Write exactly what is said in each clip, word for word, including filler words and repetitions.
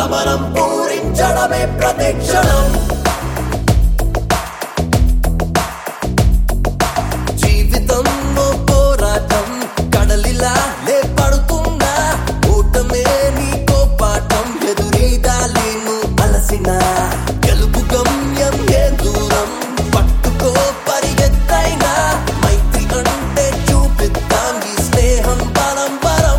సమరం పూరించడమే ప్రతిక్షణం. జీవితంలో పోరాటం కడలిలా లేపడుతున్నా, ఓటమే నీకో పాఠం. ఎదురీదాలీను అలసిన గెలుపు గమ్యం ఏ దూరం, పట్టుకో పరిగెత్తైనా. మైత్రి అంటే చూపిద్దాం ఈ స్నేహం బలం బలం.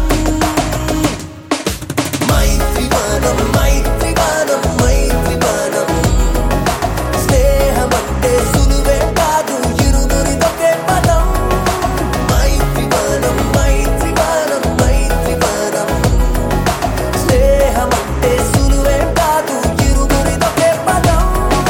మైత్రివనం మైత్రివనం మైత్రివనం, స్నేహం అంటే సులువే కాదు ఇరువురిదొకే పదం. మైత్రివనం మైత్రివనం మైత్రివనం, స్నేహం అంటే సులువే కాదు ఇరువురిదొకే పదం.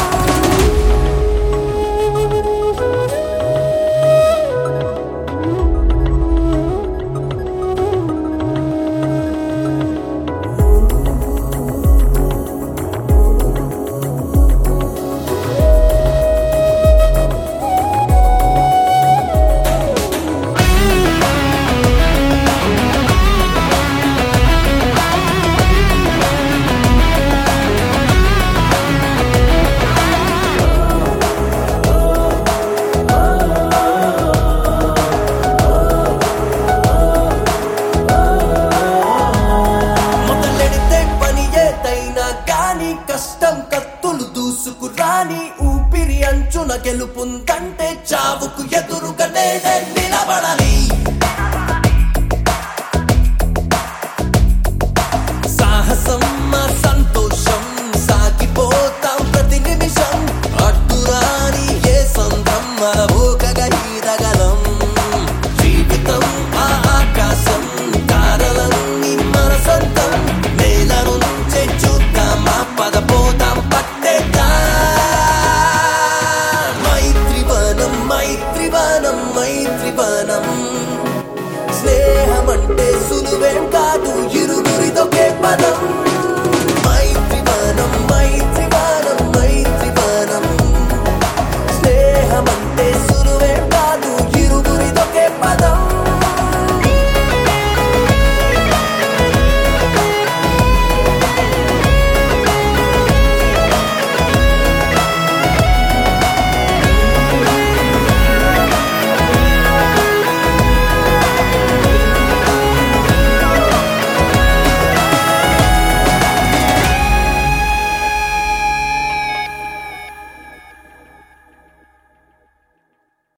మొదలెడితే పని ఏదైనా గాని, కష్టం కత్తులు దూసుకురాని. ఊపిరి అంచున గెలుపుందంటే చావుకు ఎదురుగా నేనే నిలబడాలి.